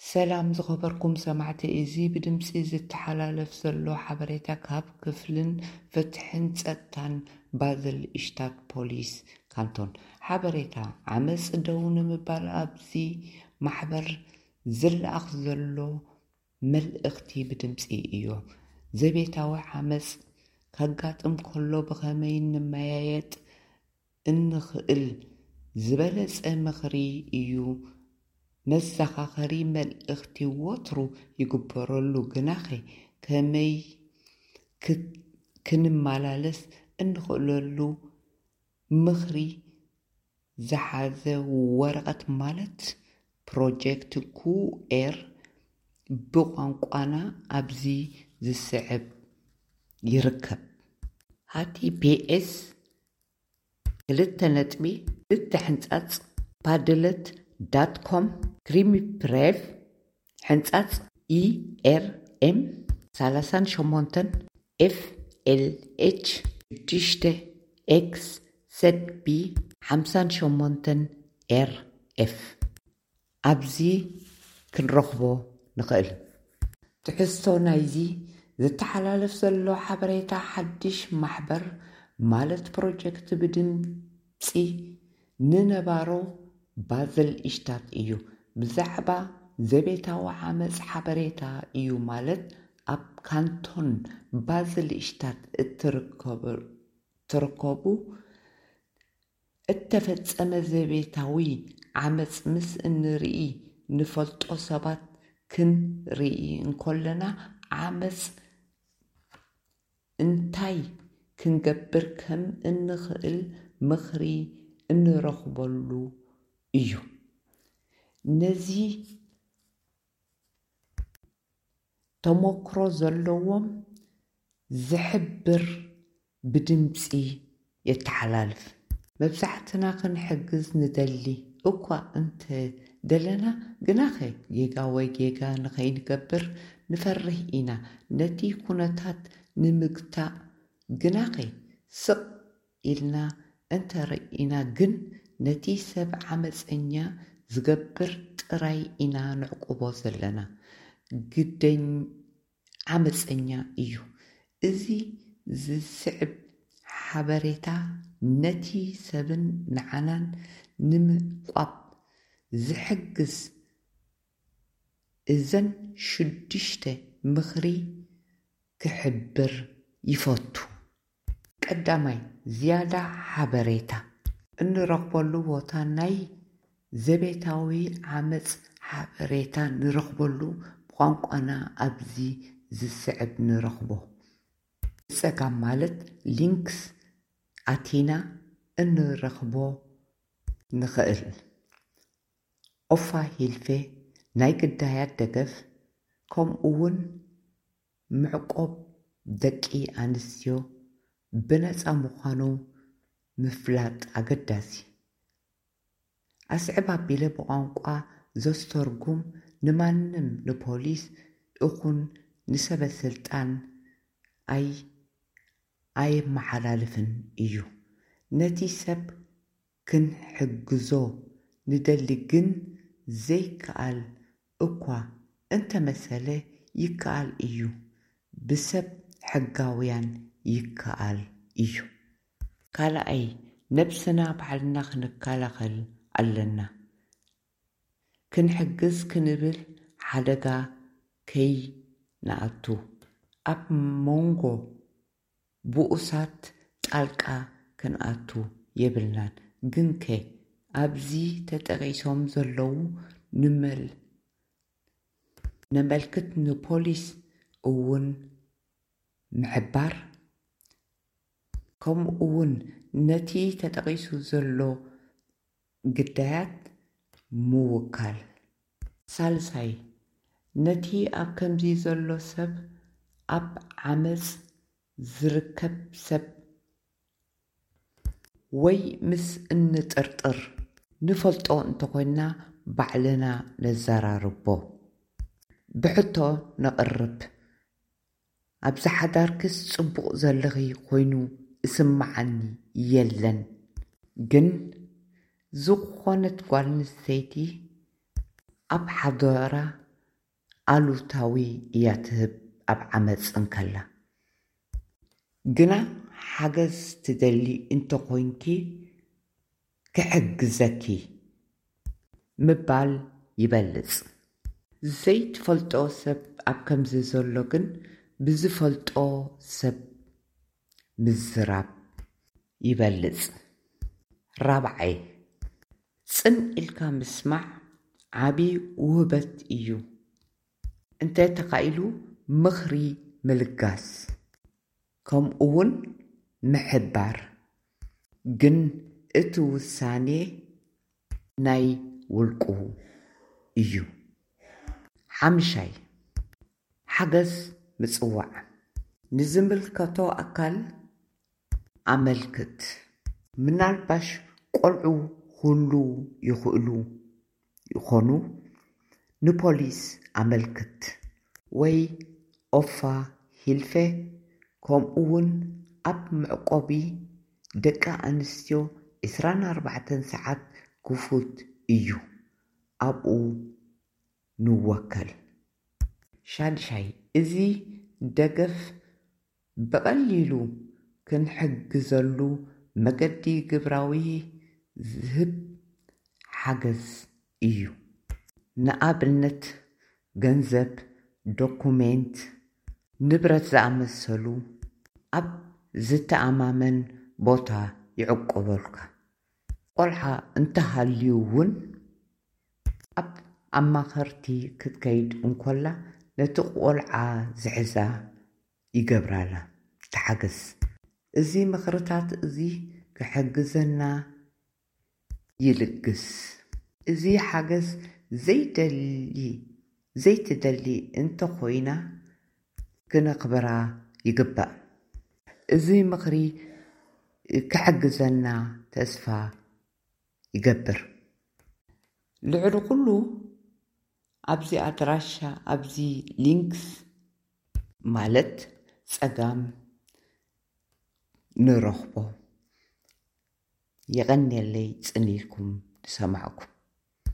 ሰላም ዝኸበርኩም ሰማዕቲ እዚ ብድምፂ ዝተሓላለፍ ዘሎ ሓበሬታ ካብ ክፍልን ፍትሕን ጸጥታን ባዘል ኢሽታት ፖሊስ ካንቶን ሓበሬታ ዓመፅ ደው ንምባል ኣብዚ ማሕበር ዝለኣኽ ዘሎ መልእኽቲ ብድምፂ እዩ። ዘቤታዊ ዓመፅ ካጋጥም ከሎ ብኸመይ ንመያየጥ እንኽእል ዝበለጸ ምኽሪ እዩ። መዘኻኸሪ መልእኽቲ ወትሩ ይግበረሉ ግናኸ ከመይ ክንመላለስ እንኽእለሉ ምኽሪ ዝሓዘ ወረቐት ማለት ፕሮጀክት ኩኤር ብቋንቋና ኣብዚ ዝስዕብ ይርከብ። https ://ሕንጻጽ padlet.com ክሪሚፕሬቭ ሕንጻጽ ERM 38 FLH 6 XZB 58 RF ኣብዚ ክንረኽቦ ንኽእል። ትሕዝቶ ናይዚ ዝተሓላለፍ ዘሎ ሓበሬታ ሓድሽ ማሕበር ማለት ፕሮጀክት ብድምፂ ንነባሮ ባዘል ኢሽታት እዩ። ብዛዕባ ዘቤታዊ ዓመፅ ሓበሬታ እዩ ማለት ኣብ ካንቶን ባዘል ኢሽታት እትርከቡ እተፈጸመ ዘቤታዊ ዓመፅ ምስ እንርኢ ንፈልጦ ሰባት ክንርኢ እንከለና ዓመፅ እንታይ ክንገብር ከም እንኽእል ምኽሪ እንረኽበሉ እዩ። ነዚ ተሞክሮ ዘለዎም ዝሕብር ብድምፂ የተሓላልፍ መብዛሕትና ክንሕግዝ ንደሊ እኳ እንተ ደለና ግናኸ ጌጋ ወይ ጌጋ ንኸይንገብር ንፈርህ ኢና። ነቲ ኩነታት ንምግታእ ግናኸ ስቕ ኢልና እንተርኢና ግን ነቲ ሰብ ዓመፀኛ ዝገብር ጥራይ ኢና ንዕቁቦ ዘለና። ግደኝ ዓመፀኛ እዩ። እዚ ዝስዕብ ሓበሬታ ነቲ ሰብን ንዓናን ንምቋብ ዝሕግዝ እዘን 6 ምኽሪ ክሕብር ይፈቱ። ቀዳማይ ዝያዳ ሓበሬታ እንረኽበሉ ቦታ ናይ ዘቤታዊ ዓመፅ ሓበሬታ ንረኽበሉ ብቋንቋና ኣብዚ ዝስዕብ ንረኽቦ ፀጋም ማለት ሊንክስ ኣቲና እንረኽቦ ንኽእል። ኦፋ ሂልፌ ናይ ግዳያት ደገፍ ከምኡውን ምዕቆብ ደቂ ኣንስትዮ ብነፃ ምዃኑ ምፍላጥ ኣገዳሲ። ኣስዕብ ኣቢለ ብቋንቋ ዘስተርጉም ንማንም ንፖሊስ እኹን ንሰበስልጣን ኣይመሓላልፍን እዩ። ነቲ ሰብ ክንሕግዞ ንደሊ ግን ዘይከኣል እኳ እንተመሰለ ይከኣል እዩ። ብሰብ ሕጋውያን ይከኣል እዩ። ካልኣይ ነብስና ባዕልና ክንከላኸል ኣለና። ክንሕግዝ ክንብል ሓደጋ ከይንኣቱ ኣብ መንጎ ብኡሳት ጣልቃ ክንኣቱ የብልናን። ግንከ ኣብዚ ተጠቒሶም ዘለዉ ነመልክት ንፖሊስ እውን ምሕባር ከምኡውን ነቲ ተጠቒሱ ዘሎ ግዳያት ምውካል። ሳልሳይ ነቲ ኣብ ከምዚ ዘሎ ሰብ ኣብ ዓመፅ ዝርከብ ሰብ ወይ ምስ እንጥርጥር ንፈልጦ እንተኮይና ባዕልና ነዘራርቦ ብሕቶ ነቕርብ። ኣብዚ ሓዳር ክስ ጽቡቕ ዘለኺ ኮይኑ እስማዓኒ የለን ግን ዝኾነት ጓል ኣንስተይቲ ኣብ ሓደራ ኣሉታዊ እያ ትህብ ኣብ ዓመፅ እንከላ ግና ሓገዝ ትደሊ እንተኮይንኪ ክሕግዘኪ ምባል ይበልጽ ዘይትፈልጦ ሰብ ኣብ ከምዚ ዘሎ ግን ብዝፈልጦ ሰብ ምዝራብ ይበልጽ ራብዓይ ጽን ኢልካ ምስማዕ ዓቢ ውህበት እዩ እንተ ተኻኢሉ ምኽሪ ምልጋስ ከምኡውን ምሕባር ግን እቲ ውሳኔ ናይ ውልቁ እዩ ሓምሻይ ሓገዝ ምጽዋዕ ንዝምልከቶ ኣካል ኣመልክት ምናልባሽ ቆልዑ ሁሉ ይኽእሉ ይኾኑ ንፖሊስ ኣመልክት ወይ ኦፋ ሂልፌ ከምኡውን ኣብ መዕቆቢ ደቂ ኣንስትዮ 24 ሰዓት ክፉት እዩ ኣብኡ ንወከል ሻድሻይ እዚ ደገፍ በቐሊሉ ክንሕግዘሉ መገዲ ግብራዊ ዝህብ ሓገዝ እዩ ንኣብነት ገንዘብ ዶኩሜንት ንብረት ዝኣመሰሉ ኣብ ዝተኣማመን ቦታ ይዕቆበልካ ቆልዓ እንተሃልዩ እውን ኣብ ኣማኸርቲ ክትከይድ እንኮላ ነቲ ቆልዓ ዝሕዛ ይገብራላ ተሓገዝ እዚ ምኽርታት እዚ ክሕግዘና ይልግስ እዚ ሓገዝ ዘይትደሊ እንተኮይና ክነኽብራ ይግባእ እዚ ምኽሪ ክሕግዘና ተስፋ ይገብር ልዕሊ ኩሉ ኣብዚ ኣድራሻ ኣብዚ ሊንክስ ማለት ጸጋም ንረኽቦ የቐንየለይ ጽኒልኩም ትሰማዕኩም